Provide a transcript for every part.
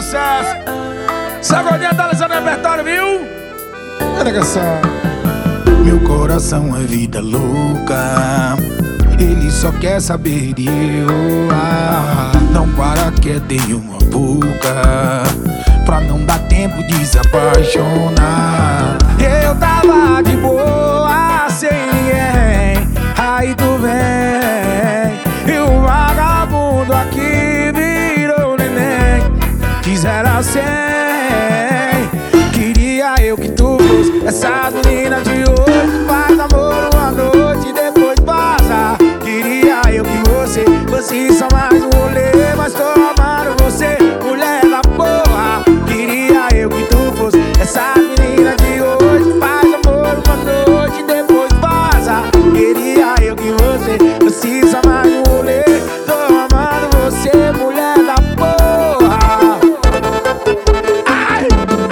sucesso. Essa gordinha tá lançando repertório, viu? Olha só. Meu coração é vida louca, ele só quer saber de eu. Não para que tem uma boca, pra não dar tempo de se apaixonar. Eu tava de boa, sem ninguém, aí tu vem, e o vagabundo aqui virou neném. De 0 a 100, queria eu que tu fosse essa menina de hoje. Faz amor uma noite e depois vaza. Queria eu que você fosse só mais um rolê, mas tô amando você, mulher da porra. Queria eu que tu fosse essa menina de hoje. Faz amor uma noite e depois vaza. Queria eu que você fosse só mais um rolê, tô amando você, mulher da porra. Ai!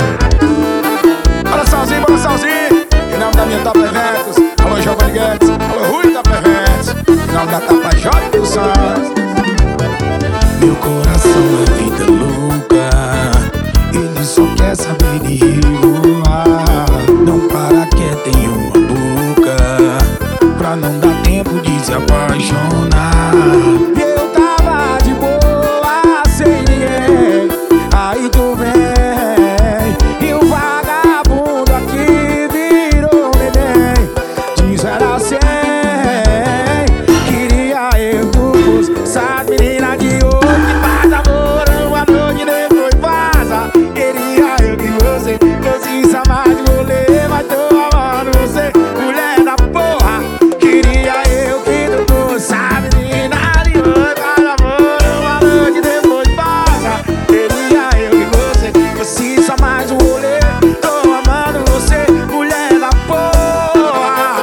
Bora sozinho, bora sozinho. Em nome da minha Top Eventos, alô Giovanni Guedes, alô Rui Top Eventos. Em nome da Tapa J dos Santos. Meu coração é vida louca, ele só quer saber de eu. Não para que tem uma boca, pra não dar tempo de se apaixonar. Eu tava de boa, sem ninguém, aí tu vem, e o vagabundo aqui virou neném. De 0 a 100, queria eu que tu fosse essa menina de hoje. Faz amor uma noite e depois vaza. Queria eu que você fosse só mais um rolê, mas tô amando você, mulher da porra. Queria eu que tu fosse essa menina de hoje. Faz amor uma noite e depois vaza. Queria eu que você fosse só mais um rolê, tô amando você, mulher da porra.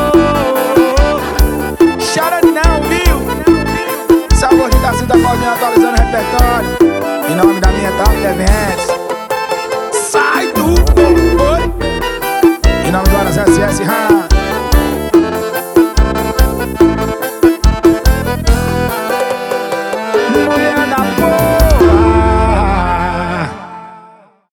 Chora não, viu? Sabor de da cidade,